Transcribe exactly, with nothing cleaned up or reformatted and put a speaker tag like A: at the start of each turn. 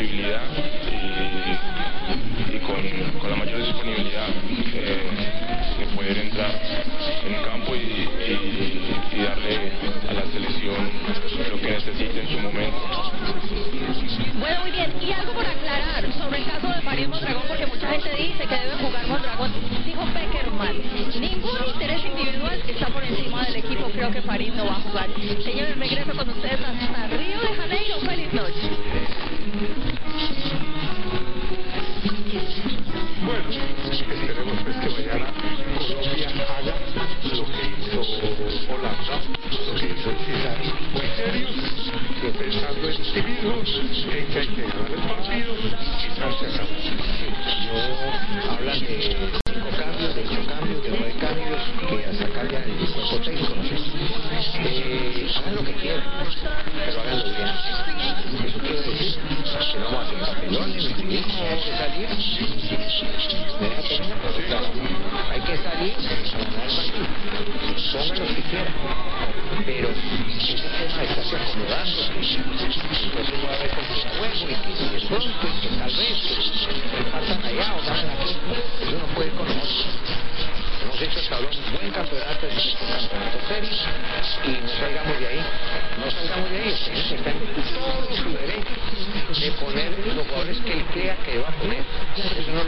A: flexibilidad y, y con, con la mayor disponibilidad eh, de poder entrar en el campo y, y, y darle a la selección lo que necesite en su momento.
B: Bueno, muy bien. Y algo por aclarar sobre el caso de Farid Mondragón, porque mucha gente dice que debe jugar Mondragón. Dijo Peckerman, ningún interés individual está por encima del equipo. Creo que Farid no va a jugar. Señores, regreso con ustedes hasta Río de Janeiro. Feliz noche.
C: Bueno, esperemos pues que mañana Colombia haga lo que hizo Holanda, lo que hizo César, muy serios, pero pensando en individuos, en que hay que ganar el partido, quizás se acabó.
D: Yo hablan de cinco cambios, de ocho cambios, de nueve cambios, que hasta cambian el cuerpo técnico, no sé. Eh, hagan lo que quieran, pero háganlo bien. Eso quiere decir que no vamos a ser campeones, ni ridículos, hay que salir. ¿Me deja terminar? Claro, hay que salir a ganar el partido. Pongan los que quieran, pero ese tema de estarse acomodando, entonces no va a haber con quién juego y que de pronto y que tal vez que empatan allá o ganan aquí, eso no puede ir con nosotros. Hemos hecho hasta ahora un buen campeonato, hemos hecho un campeonato serio y no salgamos de ahí, no salgamos de ahí, ustedes están en todo su derecho de poner los jugadores que él crea que va a poner. Eso no